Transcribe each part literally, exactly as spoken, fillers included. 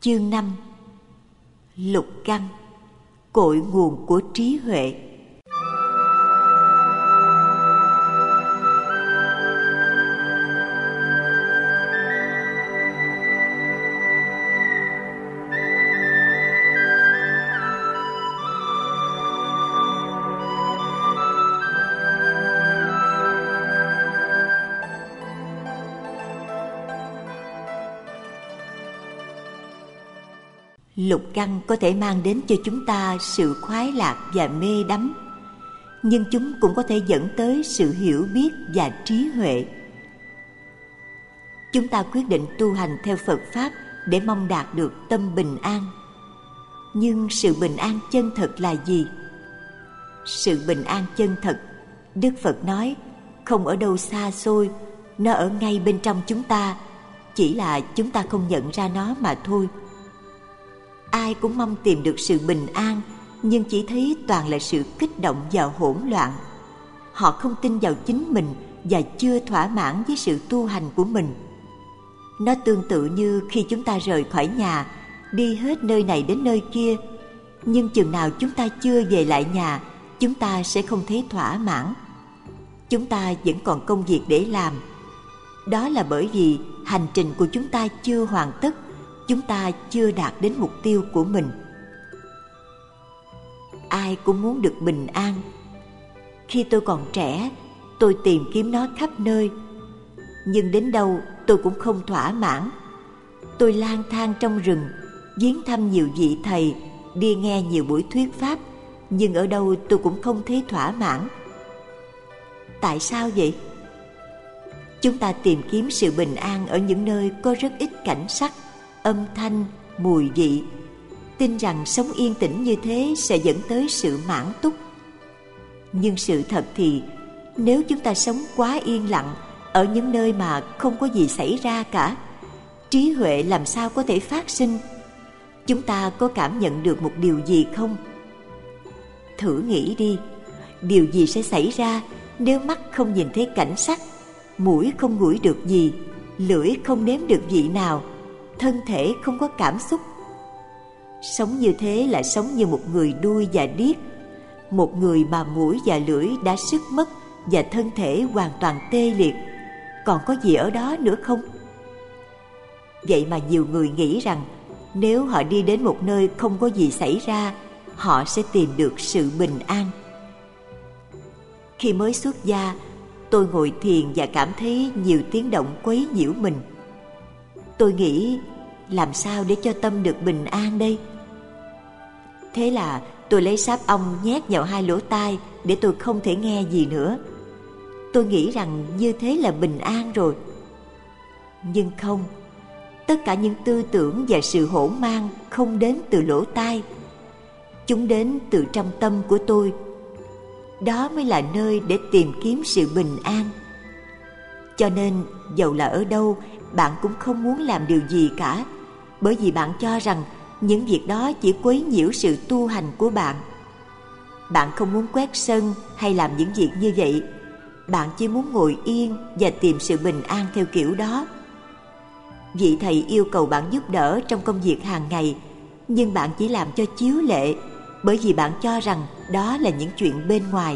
Chương năm. Lục căn, cội nguồn của trí huệ. Lục căn có thể mang đến cho chúng ta sự khoái lạc và mê đắm, nhưng chúng cũng có thể dẫn tới sự hiểu biết và trí huệ. Chúng ta quyết định tu hành theo Phật Pháp để mong đạt được tâm bình an. Nhưng sự bình an chân thật là gì? Sự bình an chân thật, Đức Phật nói, không ở đâu xa xôi, nó ở ngay bên trong chúng ta, chỉ là chúng ta không nhận ra nó mà thôi. Ai cũng mong tìm được sự bình an, nhưng chỉ thấy toàn là sự kích động và hỗn loạn. Họ không tin vào chính mình và chưa thỏa mãn với sự tu hành của mình. Nó tương tự như khi chúng ta rời khỏi nhà, đi hết nơi này đến nơi kia, nhưng chừng nào chúng ta chưa về lại nhà, chúng ta sẽ không thấy thỏa mãn. Chúng ta vẫn còn công việc để làm. Đó là bởi vì hành trình của chúng ta chưa hoàn tất, chúng ta chưa đạt đến mục tiêu của mình. Ai cũng muốn được bình an. Khi tôi còn trẻ, tôi tìm kiếm nó khắp nơi, nhưng đến đâu tôi cũng không thỏa mãn. Tôi lang thang trong rừng, viếng thăm nhiều vị thầy, đi nghe nhiều buổi thuyết pháp, nhưng ở đâu tôi cũng không thấy thỏa mãn. Tại sao vậy? Chúng ta tìm kiếm sự bình an ở những nơi có rất ít cảnh sắc, âm thanh, mùi vị, tin rằng sống yên tĩnh như thế sẽ dẫn tới sự mãn túc. Nhưng sự thật thì, nếu chúng ta sống quá yên lặng ở những nơi mà không có gì xảy ra cả, trí huệ làm sao có thể phát sinh? Chúng ta có cảm nhận được một điều gì không? Thử nghĩ đi, điều gì sẽ xảy ra nếu mắt không nhìn thấy cảnh sắc, mũi không ngửi được gì, lưỡi không nếm được vị nào, thân thể không có cảm xúc? Sống như thế là sống như một người đuôi và điếc, một người mà mũi và lưỡi đã sức mất và thân thể hoàn toàn tê liệt. Còn có gì ở đó nữa không? Vậy mà nhiều người nghĩ rằng nếu họ đi đến một nơi không có gì xảy ra, họ sẽ tìm được sự bình an. Khi mới xuất gia, tôi ngồi thiền và cảm thấy nhiều tiếng động quấy nhiễu mình. Tôi nghĩ, làm sao để cho tâm được bình an đây? Thế là tôi lấy sáp ong nhét vào hai lỗ tai để tôi không thể nghe gì nữa. Tôi nghĩ rằng như thế là bình an rồi. Nhưng không, tất cả những tư tưởng và sự hỗn mang không đến từ lỗ tai. Chúng đến từ trong tâm của tôi. Đó mới là nơi để tìm kiếm sự bình an. Cho nên, dầu là ở đâu, bạn cũng không muốn làm điều gì cả, bởi vì bạn cho rằng những việc đó chỉ quấy nhiễu sự tu hành của bạn. Bạn không muốn quét sân hay làm những việc như vậy. Bạn chỉ muốn ngồi yên và tìm sự bình an theo kiểu đó. Vị thầy yêu cầu bạn giúp đỡ trong công việc hàng ngày, nhưng bạn chỉ làm cho chiếu lệ, bởi vì bạn cho rằng đó là những chuyện bên ngoài.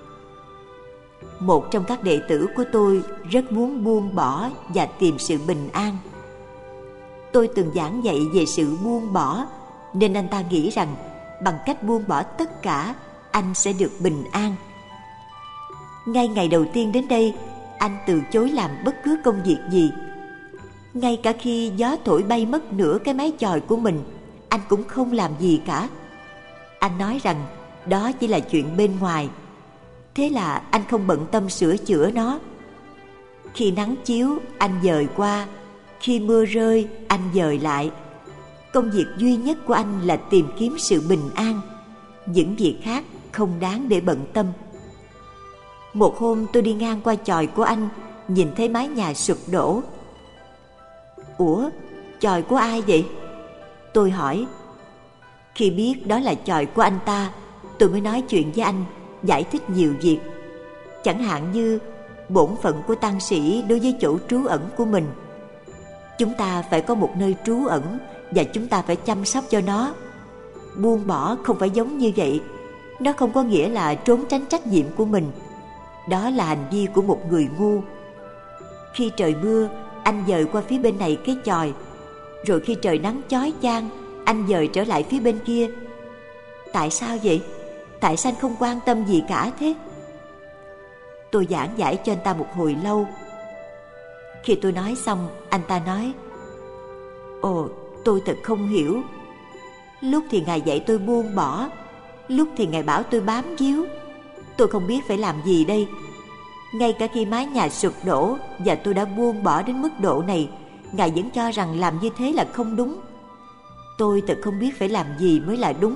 Một trong các đệ tử của tôi rất muốn buông bỏ và tìm sự bình an. Tôi từng giảng dạy về sự buông bỏ, nên anh ta nghĩ rằng bằng cách buông bỏ tất cả, anh sẽ được bình an. Ngay ngày đầu tiên đến đây, anh từ chối làm bất cứ công việc gì. Ngay cả khi gió thổi bay mất nửa cái mái chòi của mình, anh cũng không làm gì cả. Anh nói rằng đó chỉ là chuyện bên ngoài. Thế là anh không bận tâm sửa chữa nó. Khi nắng chiếu, anh dời qua. Khi mưa rơi, anh dời lại. Công việc duy nhất của anh là tìm kiếm sự bình an. Những việc khác không đáng để bận tâm. Một hôm tôi đi ngang qua chòi của anh, nhìn thấy mái nhà sụp đổ. Ủa, chòi của ai vậy? Tôi hỏi. Khi biết đó là chòi của anh ta, tôi mới nói chuyện với anh, giải thích nhiều việc. Chẳng hạn như bổn phận của tăng sĩ đối với chỗ trú ẩn của mình. Chúng ta phải có một nơi trú ẩn và chúng ta phải chăm sóc cho nó. Buông bỏ không phải giống như vậy. Nó không có nghĩa là trốn tránh trách nhiệm của mình. Đó là hành vi của một người ngu. Khi trời mưa, anh dời qua phía bên này cái chòi, rồi khi trời nắng chói chang, anh dời trở lại phía bên kia. Tại sao vậy? Tại sao anh không quan tâm gì cả thế? Tôi giảng giải cho anh ta một hồi lâu. Khi tôi nói xong, anh ta nói: Ồ, tôi thật không hiểu. Lúc thì Ngài dạy tôi buông bỏ, lúc thì Ngài bảo tôi bám víu. Tôi không biết phải làm gì đây. Ngay cả khi mái nhà sụp đổ và tôi đã buông bỏ đến mức độ này, Ngài vẫn cho rằng làm như thế là không đúng. Tôi thật không biết phải làm gì mới là đúng.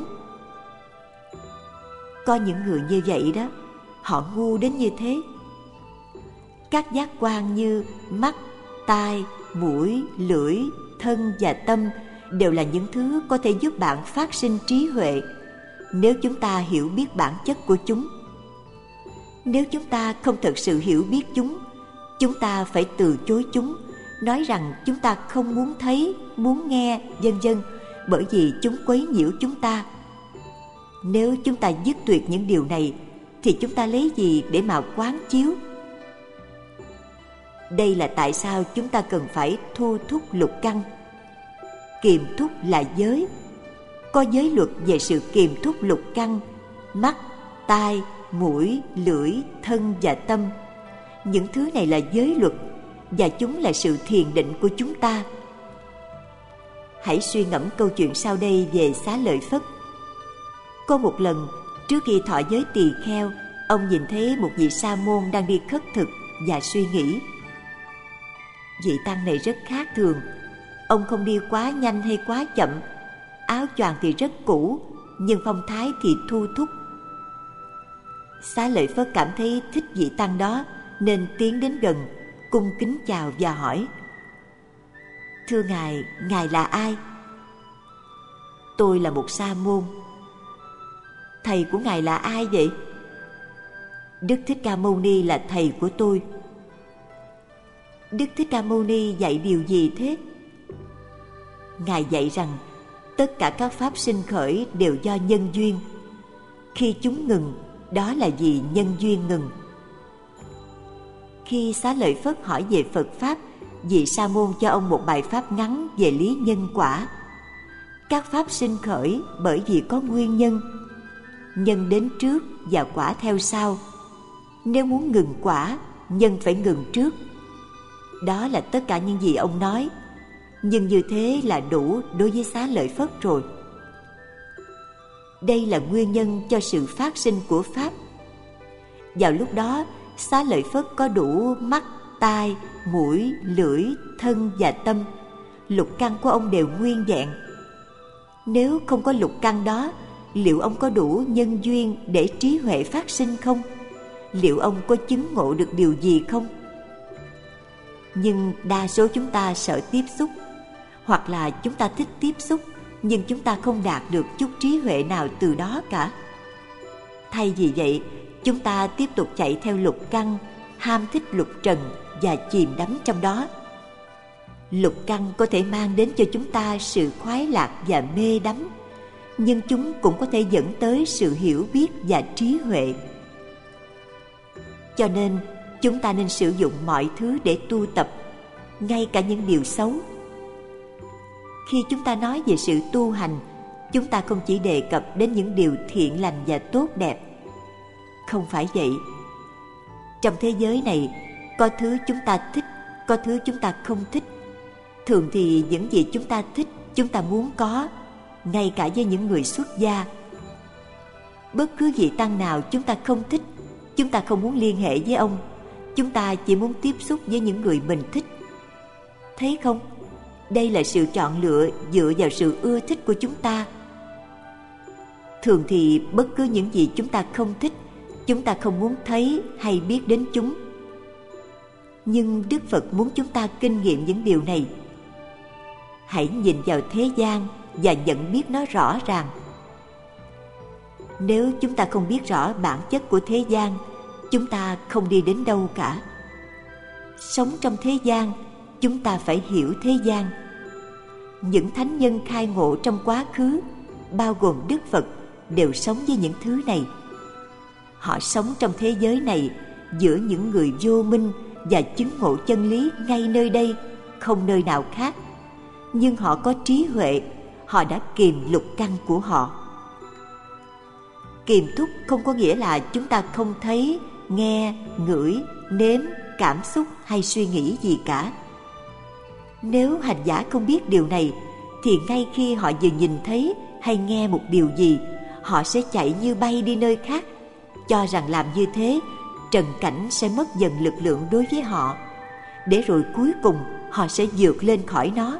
Có những người như vậy đó, họ ngu đến như thế. Các giác quan như mắt, tai, mũi, lưỡi, thân và tâm đều là những thứ có thể giúp bạn phát sinh trí huệ nếu chúng ta hiểu biết bản chất của chúng. Nếu chúng ta không thực sự hiểu biết chúng, chúng ta phải từ chối chúng, nói rằng chúng ta không muốn thấy, muốn nghe, vân vân, bởi vì chúng quấy nhiễu chúng ta. Nếu chúng ta dứt tuyệt những điều này, thì chúng ta lấy gì để mà quán chiếu? Đây là tại sao chúng ta cần phải thu thúc lục căn. Kiềm thúc là giới. Có giới luật về sự kiềm thúc lục căn: mắt, tai, mũi, lưỡi, thân và tâm. Những thứ này là giới luật, và chúng là sự thiền định của chúng ta. Hãy suy ngẫm câu chuyện sau đây về Xá Lợi Phất. Có một lần, trước khi thọ giới tỳ kheo, ông nhìn thấy một vị sa môn đang đi khất thực và suy nghĩ: vị tăng này rất khác thường. Ông không đi quá nhanh hay quá chậm, áo choàng thì rất cũ, nhưng phong thái thì thu thúc. Xá Lợi Phất cảm thấy thích vị tăng đó, nên tiến đến gần, cung kính chào và hỏi: Thưa Ngài, Ngài là ai? Tôi là một sa môn. Thầy của Ngài là ai vậy? Đức Thích Ca Mâu Ni là thầy của tôi. Đức Thích Ca Mâu Ni dạy điều gì thế? Ngài dạy rằng tất cả các pháp sinh khởi đều do nhân duyên. Khi chúng ngừng, đó là vì nhân duyên ngừng. Khi Xá Lợi Phất hỏi về Phật Pháp, vị sa môn cho ông một bài pháp ngắn về lý nhân quả. Các pháp sinh khởi bởi vì có nguyên nhân. Nhân đến trước và quả theo sau. Nếu muốn ngừng quả, nhân phải ngừng trước. Đó là tất cả những gì ông nói. Nhưng như thế là đủ đối với Xá Lợi Phất rồi. Đây là nguyên nhân cho sự phát sinh của Pháp. Vào lúc đó, Xá Lợi Phất có đủ mắt, tai, mũi, lưỡi, thân và tâm. Lục căn của ông đều nguyên vẹn. Nếu không có lục căn đó, liệu ông có đủ nhân duyên để trí huệ phát sinh không? Liệu ông có chứng ngộ được điều gì không? Nhưng đa số chúng ta sợ tiếp xúc, hoặc là chúng ta thích tiếp xúc, nhưng chúng ta không đạt được chút trí huệ nào từ đó cả. Thay vì vậy, chúng ta tiếp tục chạy theo lục căn, ham thích lục trần và chìm đắm trong đó. Lục căn có thể mang đến cho chúng ta sự khoái lạc và mê đắm, nhưng chúng cũng có thể dẫn tới sự hiểu biết và trí huệ. Cho nên, chúng ta nên sử dụng mọi thứ để tu tập, ngay cả những điều xấu. Khi chúng ta nói về sự tu hành, chúng ta không chỉ đề cập đến những điều thiện lành và tốt đẹp. Không phải vậy. Trong thế giới này, có thứ chúng ta thích, có thứ chúng ta không thích. Thường thì những gì chúng ta thích, chúng ta muốn có, ngay cả với những người xuất gia. Bất cứ vị tăng nào chúng ta không thích, chúng ta không muốn liên hệ với ông. Chúng ta chỉ muốn tiếp xúc với những người mình thích. Thấy không? Đây là sự chọn lựa dựa vào sự ưa thích của chúng ta. Thường thì bất cứ những gì chúng ta không thích, chúng ta không muốn thấy hay biết đến chúng. Nhưng Đức Phật muốn chúng ta kinh nghiệm những điều này. Hãy nhìn vào thế gian và nhận biết nó rõ ràng. Nếu chúng ta không biết rõ bản chất của thế gian, chúng ta không đi đến đâu cả. Sống trong thế gian, chúng ta phải hiểu thế gian. những thánh nhân khai ngộ trong quá khứ, bao gồm Đức Phật, đều sống với những thứ này. Họ sống trong thế giới này giữa những người vô minh và chứng ngộ chân lý ngay nơi đây, không nơi nào khác. Nhưng họ có trí huệ, họ đã kiềm lục căn của họ. Kiềm thúc không có nghĩa là chúng ta không thấy, nghe, ngửi, nếm, cảm xúc hay suy nghĩ gì cả. Nếu hành giả không biết điều này, thì ngay khi họ vừa nhìn thấy hay nghe một điều gì, họ sẽ chạy như bay đi nơi khác, cho rằng làm như thế trần cảnh sẽ mất dần lực lượng đối với họ, để rồi cuối cùng họ sẽ vượt lên khỏi nó.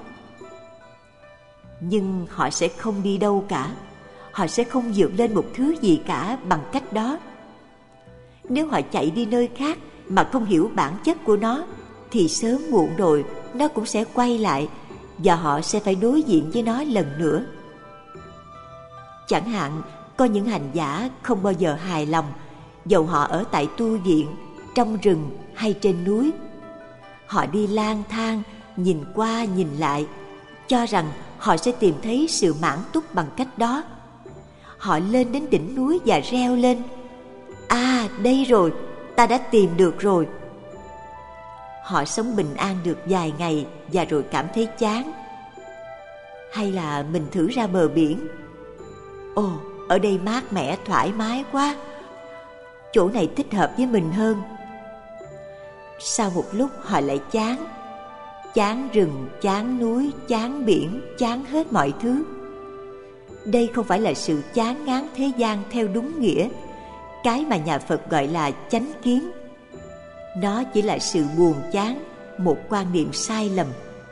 Nhưng họ sẽ không đi đâu cả, họ sẽ không vượt lên một thứ gì cả bằng cách đó. Nếu họ chạy đi nơi khác mà không hiểu bản chất của nó, thì sớm muộn rồi nó cũng sẽ quay lại, và họ sẽ phải đối diện với nó lần nữa. Chẳng hạn, có những hành giả không bao giờ hài lòng, dầu họ ở tại tu viện, trong rừng hay trên núi. Họ đi lang thang, nhìn qua nhìn lại, cho rằng họ sẽ tìm thấy sự mãn túc bằng cách đó. Họ lên đến đỉnh núi và reo lên: "À, đây rồi, ta đã tìm được rồi." Họ sống bình an được vài ngày và rồi cảm thấy chán. Hay là mình thử ra bờ biển: "Ồ, ở đây mát mẻ thoải mái quá, chỗ này thích hợp với mình hơn." Sau một lúc họ lại chán. Chán rừng, chán núi, chán biển, chán hết mọi thứ. Đây không phải là sự chán ngán thế gian theo đúng nghĩa, cái mà nhà Phật gọi là chánh kiến. Nó chỉ là sự buồn chán, một quan niệm sai lầm.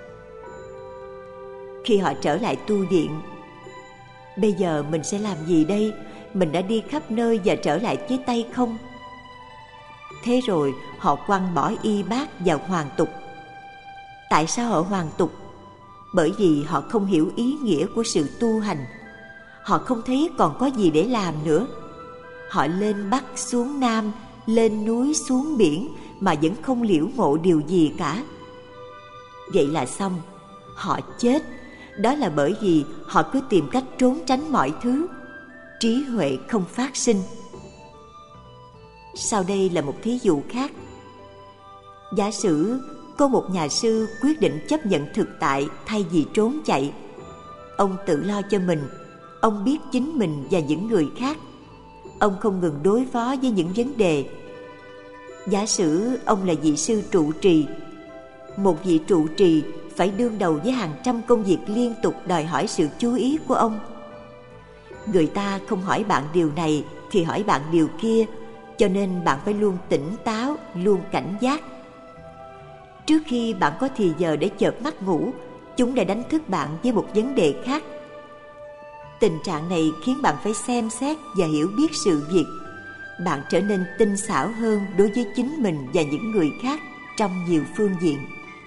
Khi họ trở lại tu viện: "Bây giờ mình sẽ làm gì đây? Mình đã đi khắp nơi và trở lại với tay không?" Thế rồi họ quăng bỏ y bát vào hoàn tục. Tại sao họ hoàn tục? Bởi vì họ không hiểu ý nghĩa của sự tu hành. Họ không thấy còn có gì để làm nữa. Họ lên Bắc xuống Nam, lên núi xuống biển mà vẫn không liễu ngộ điều gì cả. Vậy là xong, họ chết. Đó là bởi vì họ cứ tìm cách trốn tránh mọi thứ. Trí huệ không phát sinh. Sau đây là một thí dụ khác. Giả sử có một nhà sư quyết định chấp nhận thực tại thay vì trốn chạy. Ông tự lo cho mình. Ông biết chính mình và những người khác. Ông không ngừng đối phó với những vấn đề. Giả sử ông là vị sư trụ trì. Một vị trụ trì phải đương đầu với hàng trăm công việc liên tục đòi hỏi sự chú ý của ông. Người ta không hỏi bạn điều này thì hỏi bạn điều kia, cho nên bạn phải luôn tỉnh táo, luôn cảnh giác. Trước khi bạn có thì giờ để chợp mắt ngủ, chúng đã đánh thức bạn với một vấn đề khác. Tình trạng này khiến bạn phải xem xét và hiểu biết sự việc. Bạn trở nên tinh xảo hơn đối với chính mình và những người khác trong nhiều phương diện.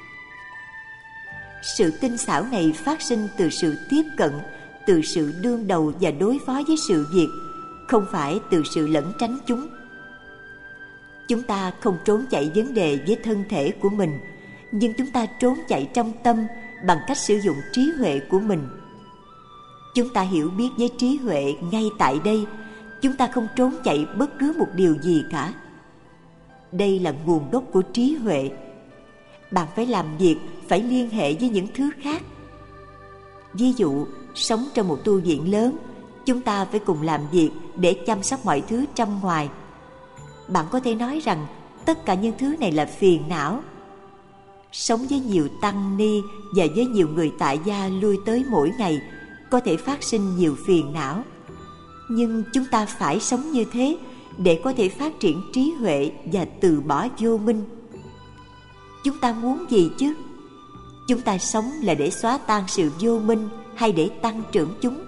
Sự tinh xảo này phát sinh từ sự tiếp cận, từ sự đương đầu và đối phó với sự việc, không phải từ sự lẩn tránh chúng. Chúng ta không trốn chạy vấn đề với thân thể của mình, nhưng chúng ta trốn chạy trong tâm bằng cách sử dụng trí huệ của mình. Chúng ta hiểu biết với trí huệ ngay tại đây. Chúng ta không trốn chạy bất cứ một điều gì cả. Đây là nguồn gốc của trí huệ. Bạn phải làm việc, phải liên hệ với những thứ khác. Ví dụ, sống trong một tu viện lớn, chúng ta phải cùng làm việc để chăm sóc mọi thứ trong ngoài. Bạn có thể nói rằng tất cả những thứ này là phiền não. Sống với nhiều tăng ni và với nhiều người tại gia lui tới mỗi ngày có thể phát sinh nhiều phiền não. Nhưng chúng ta phải sống như thế để có thể phát triển trí huệ và từ bỏ vô minh. Chúng ta muốn gì chứ? Chúng ta sống là để xóa tan sự vô minh hay để tăng trưởng chúng?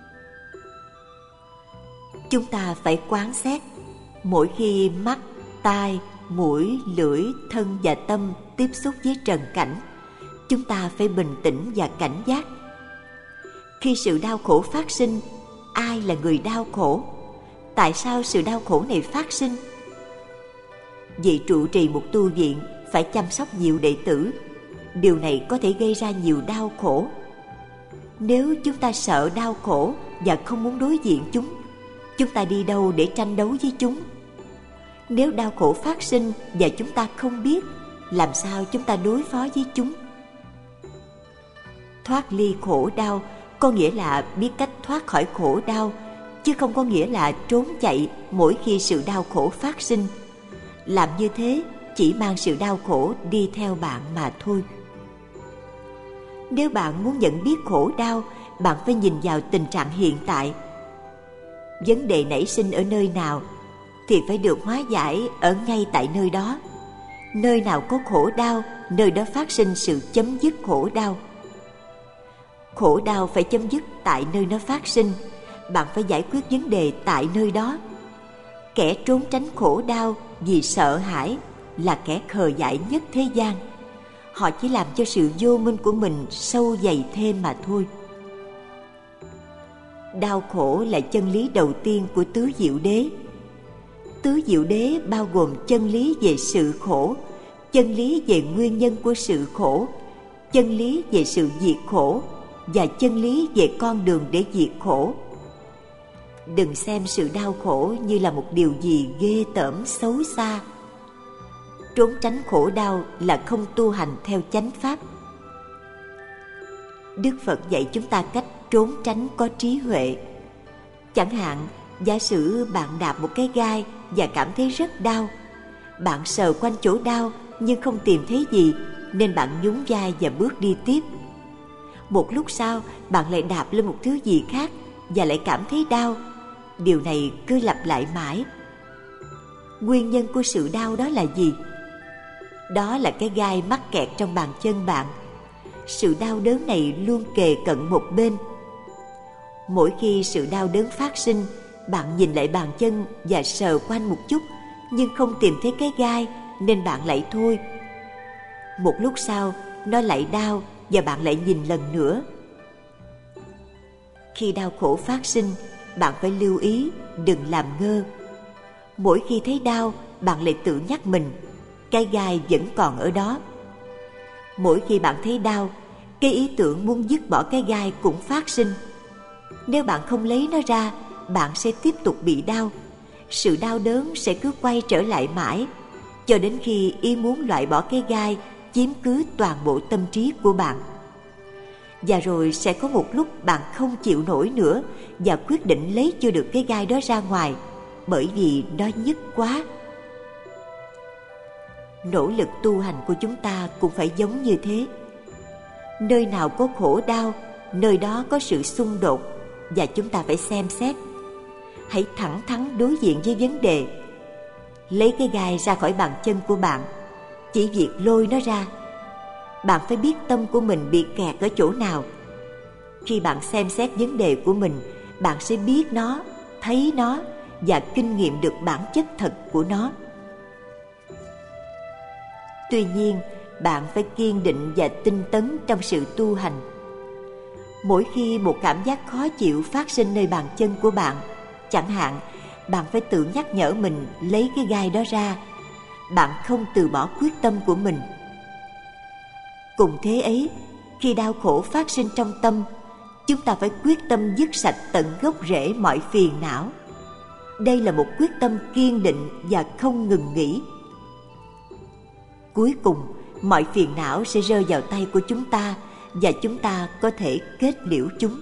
Chúng ta phải quán xét. Mỗi khi mắt, tai, mũi, lưỡi, thân và tâm tiếp xúc với trần cảnh, chúng ta phải bình tĩnh và cảnh giác. Khi sự đau khổ phát sinh, ai là người đau khổ? Tại sao sự đau khổ này phát sinh? Vị trụ trì một tu viện phải chăm sóc nhiều đệ tử. Điều này có thể gây ra nhiều đau khổ. Nếu chúng ta sợ đau khổ và không muốn đối diện chúng, chúng ta đi đâu để tranh đấu với chúng? Nếu đau khổ phát sinh và chúng ta không biết, làm sao chúng ta đối phó với chúng? Thoát ly khổ đau có nghĩa là biết cách thoát khỏi khổ đau, chứ không có nghĩa là trốn chạy mỗi khi sự đau khổ phát sinh. Làm như thế chỉ mang sự đau khổ đi theo bạn mà thôi. Nếu bạn muốn nhận biết khổ đau, bạn phải nhìn vào tình trạng hiện tại. Vấn đề nảy sinh ở nơi nào thì phải được hóa giải ở ngay tại nơi đó. Nơi nào có khổ đau, nơi đó phát sinh sự chấm dứt khổ đau. Khổ đau phải chấm dứt tại nơi nó phát sinh. Bạn phải giải quyết vấn đề tại nơi đó. Kẻ trốn tránh khổ đau vì sợ hãi là kẻ khờ dại nhất thế gian. Họ chỉ làm cho sự vô minh của mình sâu dày thêm mà thôi. Đau khổ là chân lý đầu tiên của tứ diệu đế. Tứ diệu đế bao gồm chân lý về sự khổ, chân lý về nguyên nhân của sự khổ, chân lý về sự diệt khổ và chân lý về con đường để diệt khổ. Đừng xem sự đau khổ như là một điều gì ghê tởm xấu xa. Trốn tránh khổ đau là không tu hành theo chánh pháp. Đức Phật dạy chúng ta cách trốn tránh có trí huệ. Chẳng hạn, giả sử bạn đạp một cái gai và cảm thấy rất đau. Bạn sờ quanh chỗ đau nhưng không tìm thấy gì, nên bạn nhún vai và bước đi tiếp. Một lúc sau, bạn lại đạp lên một thứ gì khác và lại cảm thấy đau. Điều này cứ lặp lại mãi. Nguyên nhân của sự đau đó là gì? Đó là cái gai mắc kẹt trong bàn chân bạn. Sự đau đớn này luôn kề cận một bên. Mỗi khi sự đau đớn phát sinh, bạn nhìn lại bàn chân và sờ quanh một chút, nhưng không tìm thấy cái gai, nên bạn lại thôi. Một lúc sau, nó lại đau và bạn lại nhìn lần nữa. Khi đau khổ phát sinh, bạn phải lưu ý, đừng làm ngơ. Mỗi khi thấy đau, bạn lại tự nhắc mình, cái gai vẫn còn ở đó. Mỗi khi bạn thấy đau, cái ý tưởng muốn dứt bỏ cái gai cũng phát sinh. Nếu bạn không lấy nó ra, bạn sẽ tiếp tục bị đau. Sự đau đớn sẽ cứ quay trở lại mãi, cho đến khi ý muốn loại bỏ cái gai chiếm cứ toàn bộ tâm trí của bạn. Và rồi sẽ có một lúc bạn không chịu nổi nữa và quyết định lấy chưa được cái gai đó ra ngoài, bởi vì nó nhức quá. Nỗ lực tu hành của chúng ta cũng phải giống như thế. Nơi nào có khổ đau, nơi đó có sự xung đột, và chúng ta phải xem xét. Hãy thẳng thắn đối diện với vấn đề. Lấy cái gai ra khỏi bàn chân của bạn, chỉ việc lôi nó ra. Bạn phải biết tâm của mình bị kẹt ở chỗ nào. Khi bạn xem xét vấn đề của mình, bạn sẽ biết nó, thấy nó và kinh nghiệm được bản chất thật của nó. Tuy nhiên, bạn phải kiên định và tinh tấn trong sự tu hành. Mỗi khi một cảm giác khó chịu phát sinh nơi bàn chân của bạn, chẳng hạn, bạn phải tự nhắc nhở mình lấy cái gai đó ra. Bạn không từ bỏ quyết tâm của mình. Cùng thế ấy, khi đau khổ phát sinh trong tâm, chúng ta phải quyết tâm dứt sạch tận gốc rễ mọi phiền não. Đây là một quyết tâm kiên định và không ngừng nghỉ. Cuối cùng, mọi phiền não sẽ rơi vào tay của chúng ta và chúng ta có thể kết liễu chúng.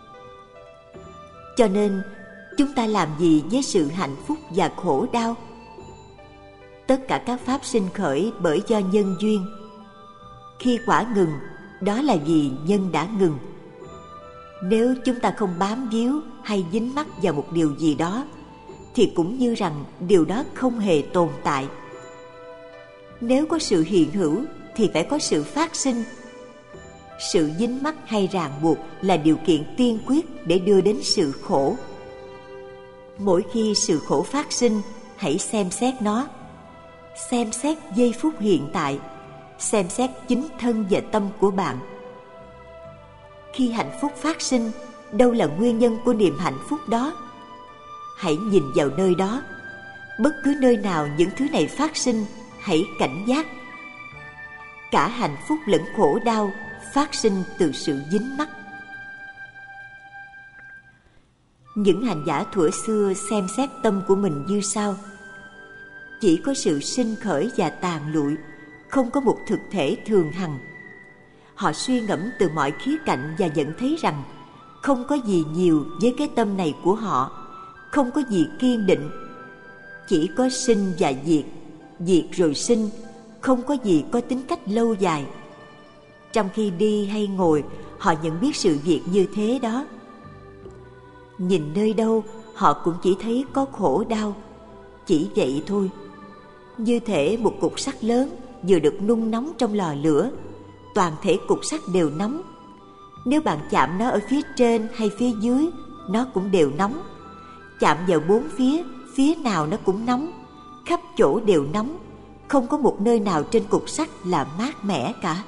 Cho nên, chúng ta làm gì với sự hạnh phúc và khổ đau? Tất cả các pháp sinh khởi bởi do nhân duyên. Khi quả ngừng, đó là vì nhân đã ngừng. Nếu chúng ta không bám víu hay dính mắc vào một điều gì đó, thì cũng như rằng điều đó không hề tồn tại. Nếu có sự hiện hữu thì phải có sự phát sinh. Sự dính mắc hay ràng buộc là điều kiện tiên quyết để đưa đến sự khổ. Mỗi khi sự khổ phát sinh, hãy xem xét nó. Xem xét giây phút hiện tại, xem xét chính thân và tâm của bạn. Khi hạnh phúc phát sinh, đâu là nguyên nhân của niềm hạnh phúc đó? Hãy nhìn vào nơi đó. Bất cứ nơi nào những thứ này phát sinh, hãy cảnh giác. Cả hạnh phúc lẫn khổ đau phát sinh từ sự dính mắc. Những hành giả thuở xưa xem xét tâm của mình như sau: chỉ có sự sinh khởi và tàn lụi, không có một thực thể thường hằng. Họ suy ngẫm từ mọi khía cạnh và nhận thấy rằng không có gì nhiều với cái tâm này của họ, không có gì kiên định. Chỉ có sinh và diệt, diệt rồi sinh, không có gì có tính cách lâu dài. Trong khi đi hay ngồi, họ nhận biết sự việc như thế đó. Nhìn nơi đâu, họ cũng chỉ thấy có khổ đau, chỉ vậy thôi. Như thể một cục sắt lớn vừa được nung nóng trong lò lửa, toàn thể cục sắt đều nóng. Nếu bạn chạm nó ở phía trên hay phía dưới, nó cũng đều nóng. Chạm vào bốn phía, phía nào nó cũng nóng, khắp chỗ đều nóng, không có một nơi nào trên cục sắt là mát mẻ cả.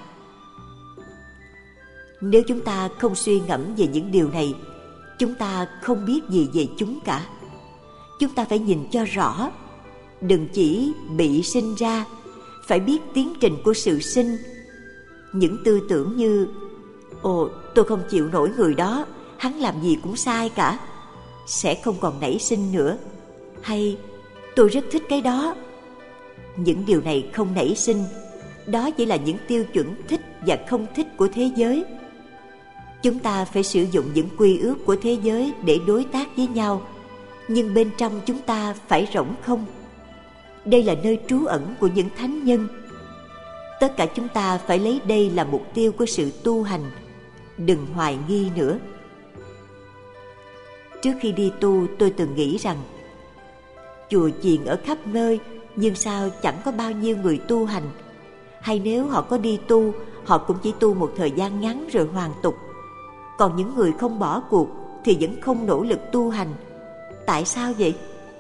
Nếu chúng ta không suy ngẫm về những điều này, chúng ta không biết gì về chúng cả. Chúng ta phải nhìn cho rõ, đừng chỉ bị sinh ra, phải biết tiến trình của sự sinh. Những tư tưởng như ồ, tôi không chịu nổi người đó, hắn làm gì cũng sai cả, sẽ không còn nảy sinh nữa. Hay tôi rất thích cái đó. Những điều này không nảy sinh, đó chỉ là những tiêu chuẩn thích và không thích của thế giới. Chúng ta phải sử dụng những quy ước của thế giới để đối tác với nhau, nhưng bên trong chúng ta phải rỗng không. Đây là nơi trú ẩn của những thánh nhân. Tất cả chúng ta phải lấy đây là mục tiêu của sự tu hành. Đừng hoài nghi nữa. Trước khi đi tu, tôi từng nghĩ rằng chùa chiền ở khắp nơi, nhưng sao chẳng có bao nhiêu người tu hành? Hay nếu họ có đi tu, họ cũng chỉ tu một thời gian ngắn rồi hoàn tục. Còn những người không bỏ cuộc thì vẫn không nỗ lực tu hành. Tại sao vậy?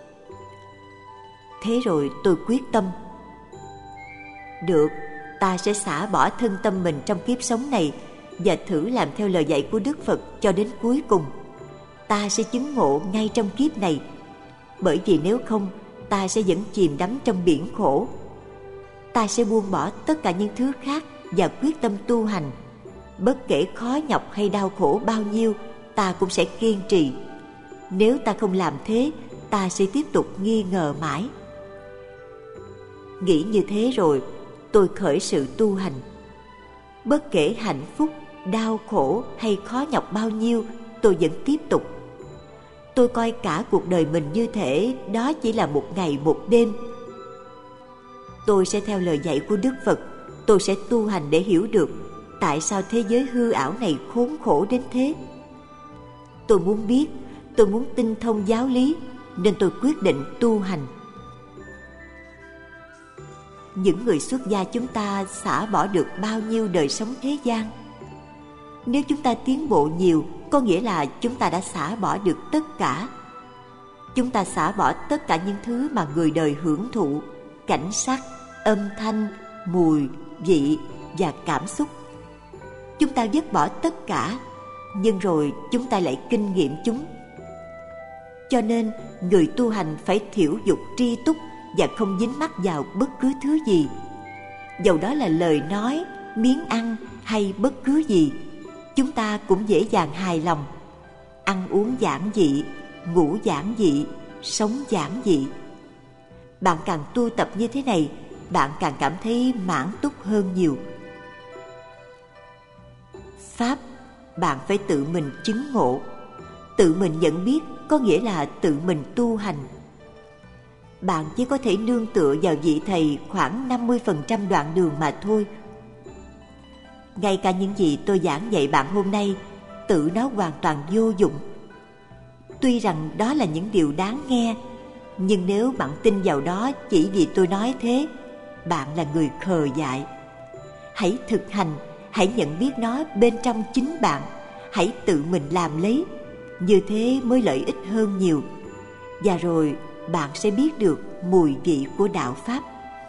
Thế rồi tôi quyết tâm. Được, ta sẽ xả bỏ thân tâm mình trong kiếp sống này và thử làm theo lời dạy của Đức Phật cho đến cuối cùng. Ta sẽ chứng ngộ ngay trong kiếp này, bởi vì nếu không, ta sẽ vẫn chìm đắm trong biển khổ. Ta sẽ buông bỏ tất cả những thứ khác và quyết tâm tu hành. Bất kể khó nhọc hay đau khổ bao nhiêu, ta cũng sẽ kiên trì. Nếu ta không làm thế, ta sẽ tiếp tục nghi ngờ mãi. Nghĩ như thế rồi, tôi khởi sự tu hành. Bất kể hạnh phúc, đau khổ hay khó nhọc bao nhiêu, tôi vẫn tiếp tục. Tôi coi cả cuộc đời mình như thể đó chỉ là một ngày một đêm. Tôi sẽ theo lời dạy của Đức Phật. Tôi sẽ tu hành để hiểu được tại sao thế giới hư ảo này khốn khổ đến thế. Tôi muốn biết, tôi muốn tinh thông giáo lý, nên tôi quyết định tu hành. Những người xuất gia chúng ta xả bỏ được bao nhiêu đời sống thế gian? Nếu chúng ta tiến bộ nhiều, có nghĩa là chúng ta đã xả bỏ được tất cả. Chúng ta xả bỏ tất cả những thứ mà người đời hưởng thụ: cảnh sắc, âm thanh, mùi, vị và cảm xúc. Chúng ta vứt bỏ tất cả, nhưng rồi chúng ta lại kinh nghiệm chúng. Cho nên, người tu hành phải thiểu dục tri túc và không dính mắc vào bất cứ thứ gì. Dầu đó là lời nói, miếng ăn hay bất cứ gì, chúng ta cũng dễ dàng hài lòng. Ăn uống giản dị, ngủ giản dị, sống giản dị. Bạn càng tu tập như thế này, bạn càng cảm thấy mãn túc hơn nhiều. Pháp, bạn phải tự mình chứng ngộ. Tự mình nhận biết có nghĩa là tự mình tu hành. Bạn chỉ có thể nương tựa vào vị thầy khoảng năm mươi phần trăm đoạn đường mà thôi. Ngay cả những gì tôi giảng dạy bạn hôm nay, tự nó hoàn toàn vô dụng. Tuy rằng đó là những điều đáng nghe, nhưng nếu bạn tin vào đó chỉ vì tôi nói thế, bạn là người khờ dại. Hãy thực hành, hãy nhận biết nó bên trong chính bạn, hãy tự mình làm lấy. Như thế mới lợi ích hơn nhiều. Và rồi bạn sẽ biết được mùi vị của đạo Pháp.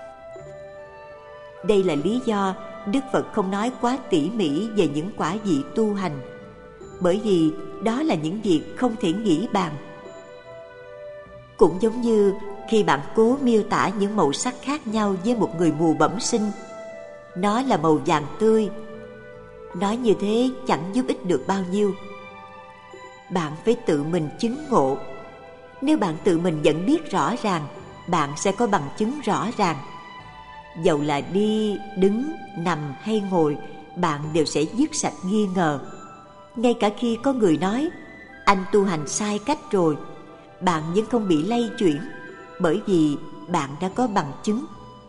Đây là lý do Đức Phật không nói quá tỉ mỉ về những quả vị tu hành, bởi vì đó là những việc không thể nghĩ bàn. Cũng giống như khi bạn cố miêu tả những màu sắc khác nhau với một người mù bẩm sinh. Nó là màu vàng tươi. Nói như thế chẳng giúp ích được bao nhiêu. bạn phải tự mình chứng ngộ. Nếu bạn tự mình nhận biết rõ ràng, bạn sẽ có bằng chứng rõ ràng. Dầu là đi, đứng, nằm hay ngồi, bạn đều sẽ dứt sạch nghi ngờ. Ngay cả khi có người nói anh tu hành sai cách rồi, bạn vẫn không bị lay chuyển, bởi vì bạn đã có bằng chứng.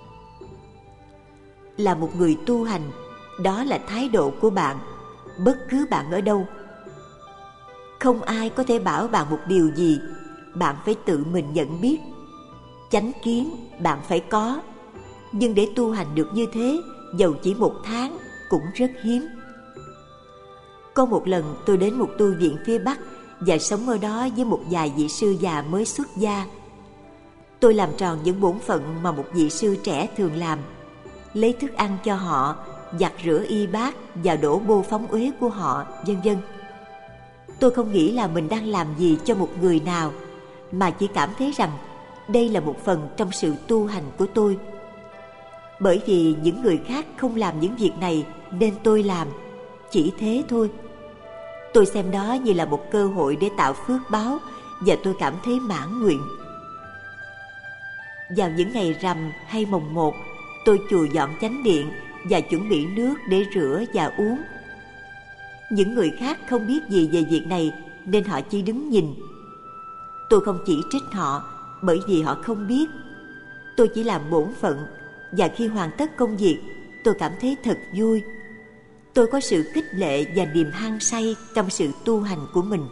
Là một người tu hành, đó là thái độ của bạn, bất cứ bạn ở đâu. Không ai có thể bảo bạn một điều gì, bạn phải tự mình nhận biết. Chánh kiến bạn phải có, nhưng để tu hành được như thế, dầu chỉ một tháng cũng rất hiếm. Có một lần tôi đến một tu viện phía Bắc và sống ở đó với một vài vị sư già mới xuất gia. Tôi làm tròn những bổn phận mà một vị sư trẻ thường làm: lấy thức ăn cho họ, giặt rửa y bát và đổ bô phóng uế của họ, vân vân. Tôi không nghĩ là mình đang làm gì cho một người nào, mà chỉ cảm thấy rằng đây là một phần trong sự tu hành của tôi. Bởi vì những người khác không làm những việc này nên tôi làm, chỉ thế thôi. Tôi xem đó như là một cơ hội để tạo phước báo, và tôi cảm thấy mãn nguyện. Vào những ngày rằm hay mồng một, tôi chùi dọn chánh điện và chuẩn bị nước để rửa và uống. Những người khác không biết gì về việc này nên họ chỉ đứng nhìn. Tôi không chỉ trích họ, bởi vì họ không biết. Tôi chỉ làm bổn phận, và khi hoàn tất công việc, tôi cảm thấy thật vui. Tôi có sự khích lệ và niềm hăng say trong sự tu hành của mình.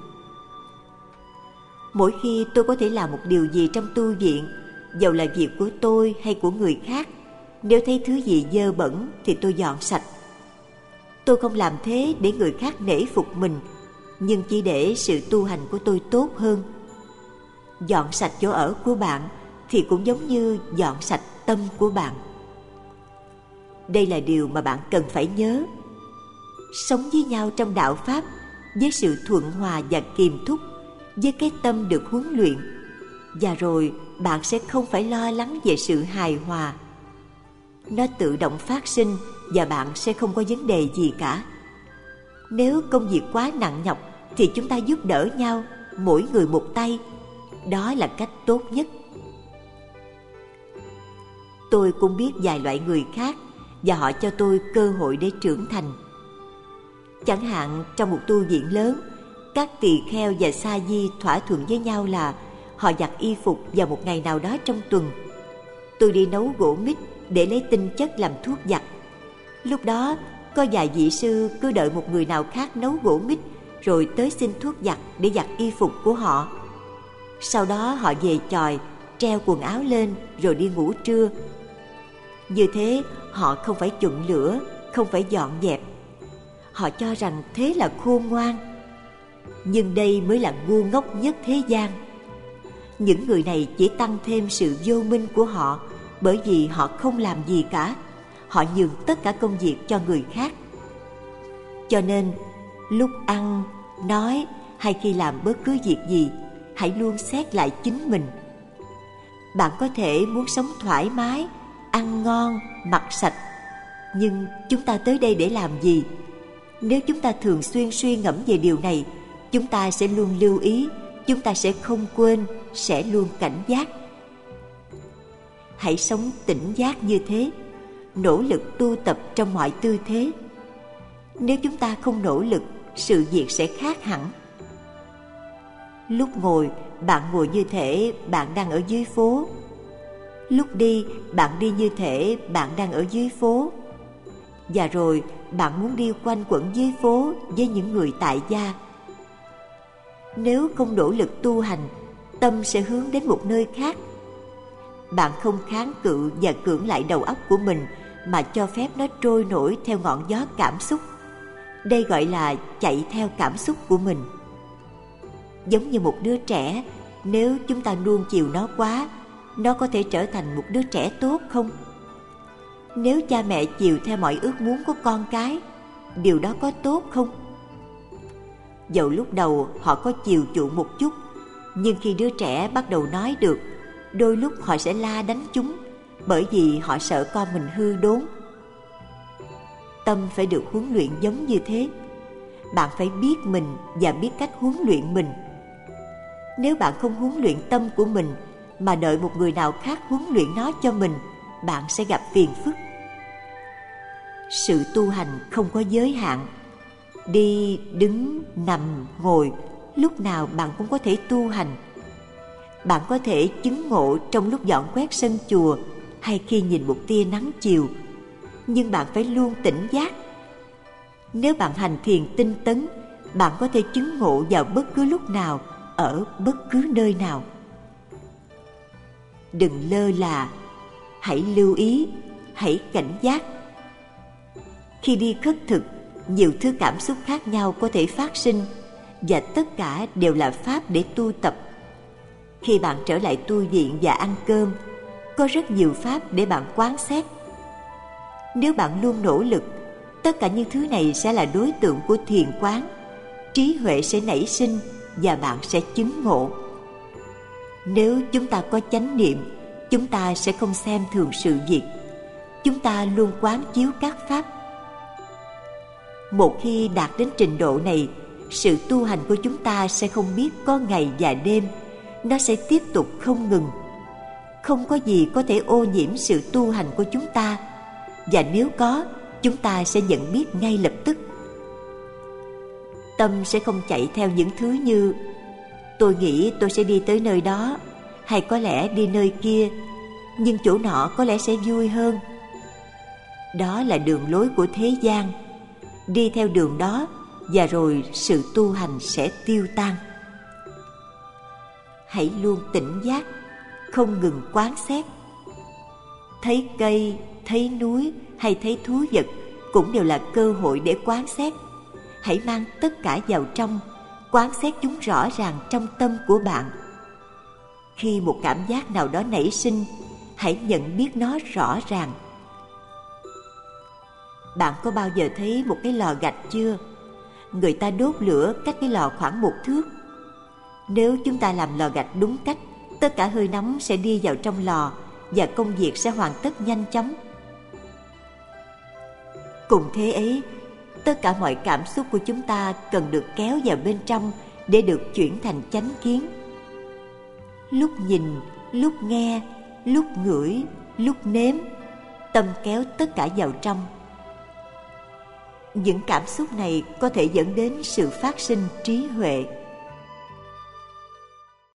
Mỗi khi tôi có thể làm một điều gì trong tu viện, dầu là việc của tôi hay của người khác, nếu thấy thứ gì dơ bẩn thì tôi dọn sạch. Tôi không làm thế để người khác nể phục mình, nhưng chỉ để sự tu hành của tôi tốt hơn. Dọn sạch chỗ ở của bạn thì cũng giống như dọn sạch tâm của bạn. Đây là điều mà bạn cần phải nhớ. Sống với nhau trong đạo Pháp với sự thuận hòa và kiềm thúc, với cái tâm được huấn luyện, và rồi bạn sẽ không phải lo lắng về sự hài hòa. Nó tự động phát sinh và bạn sẽ không có vấn đề gì cả. Nếu công việc quá nặng nhọc thì chúng ta giúp đỡ nhau, mỗi người một tay. Đó là cách tốt nhất. Tôi cũng biết vài loại người khác, và họ cho tôi cơ hội để trưởng thành. Chẳng hạn trong một tu viện lớn, các tỳ kheo và sa di thỏa thuận với nhau là họ giặt y phục vào một ngày nào đó trong tuần. Tôi đi nấu gỗ mít để lấy tinh chất làm thuốc giặt. Lúc đó có vài vị sư cứ đợi một người nào khác nấu gỗ mít rồi tới xin thuốc giặt để giặt y phục của họ. Sau đó họ về chòi, treo quần áo lên rồi đi ngủ trưa. Như thế họ không phải chụng lửa, không phải dọn dẹp. Họ cho rằng thế là khôn ngoan. Nhưng đây mới là ngu ngốc nhất thế gian. Những người này chỉ tăng thêm sự vô minh của họ, bởi vì họ không làm gì cả. Họ nhường tất cả công việc cho người khác. Cho nên lúc ăn, nói hay khi làm bất cứ việc gì, hãy luôn xét lại chính mình. Bạn có thể muốn sống thoải mái, ăn ngon, mặc sạch, nhưng chúng ta tới đây để làm gì? Nếu chúng ta thường xuyên suy ngẫm về điều này, chúng ta sẽ luôn lưu ý, chúng ta sẽ không quên, sẽ luôn cảnh giác. Hãy sống tỉnh giác như thế, nỗ lực tu tập trong mọi tư thế. Nếu chúng ta không nỗ lực, sự việc sẽ khác hẳn. Lúc ngồi, bạn ngồi như thể bạn đang ở dưới phố. Lúc đi, bạn đi như thể bạn đang ở dưới phố. Và rồi, bạn muốn đi quanh quẩn dưới phố với những người tại gia. Nếu không nỗ lực tu hành, tâm sẽ hướng đến một nơi khác. Bạn không kháng cự và cưỡng lại đầu óc của mình, mà cho phép nó trôi nổi theo ngọn gió cảm xúc. Đây gọi là chạy theo cảm xúc của mình. Giống như một đứa trẻ, nếu chúng ta nuông chiều nó quá, nó có thể trở thành một đứa trẻ tốt không? Nếu cha mẹ chiều theo mọi ước muốn của con cái, điều đó có tốt không? Dẫu lúc đầu họ có chiều chuộng một chút, nhưng khi đứa trẻ bắt đầu nói được, đôi lúc họ sẽ la đánh chúng, bởi vì họ sợ con mình hư đốn. Tâm phải được huấn luyện giống như thế. bạn phải biết mình và biết cách huấn luyện mình. Nếu bạn không huấn luyện tâm của mình mà đợi một người nào khác huấn luyện nó cho mình, bạn sẽ gặp phiền phức. Sự tu hành không có giới hạn. Đi, đứng, nằm, ngồi, lúc nào bạn cũng có thể tu hành. Bạn có thể chứng ngộ trong lúc dọn quét sân chùa hay khi nhìn một tia nắng chiều, nhưng bạn phải luôn tỉnh giác. Nếu bạn hành thiền tinh tấn, bạn có thể chứng ngộ vào bất cứ lúc nào, ở bất cứ nơi nào. Đừng lơ là, hãy lưu ý, hãy cảnh giác. Khi đi khất thực, nhiều thứ cảm xúc khác nhau có thể phát sinh, và tất cả đều là pháp để tu tập. Khi bạn trở lại tu viện và ăn cơm, có rất nhiều pháp để bạn quán xét. Nếu bạn luôn nỗ lực, tất cả những thứ này sẽ là đối tượng của thiền quán. Trí huệ sẽ nảy sinh và bạn sẽ chứng ngộ. Nếu chúng ta có chánh niệm, chúng ta sẽ không xem thường sự việc. Chúng ta luôn quán chiếu các pháp. Một khi đạt đến trình độ này, sự tu hành của chúng ta sẽ không biết có ngày và đêm. Nó sẽ tiếp tục không ngừng. Không có gì có thể ô nhiễm sự tu hành của chúng ta, và nếu có, chúng ta sẽ nhận biết ngay lập tức. Tâm sẽ không chạy theo những thứ như tôi nghĩ tôi sẽ đi tới nơi đó, hay có lẽ đi nơi kia, nhưng chỗ nọ có lẽ sẽ vui hơn. Đó là đường lối của thế gian. Đi theo đường đó và rồi sự tu hành sẽ tiêu tan. Hãy luôn tỉnh giác, không ngừng quán xét. Thấy cây, thấy núi hay thấy thú vật cũng đều là cơ hội để quán xét. Hãy mang tất cả vào trong, quán xét chúng rõ ràng trong tâm của bạn. Khi một cảm giác nào đó nảy sinh, hãy nhận biết nó rõ ràng. Bạn có bao giờ thấy một cái lò gạch chưa? Người ta đốt lửa cách cái lò khoảng một thước. Nếu chúng ta làm lò gạch đúng cách, tất cả hơi nóng sẽ đi vào trong lò và công việc sẽ hoàn tất nhanh chóng. Cùng thế ấy, tất cả mọi cảm xúc của chúng ta cần được kéo vào bên trong để được chuyển thành chánh kiến. Lúc nhìn, lúc nghe, lúc ngửi, lúc nếm, tâm kéo tất cả vào trong. Những cảm xúc này có thể dẫn đến sự phát sinh trí huệ.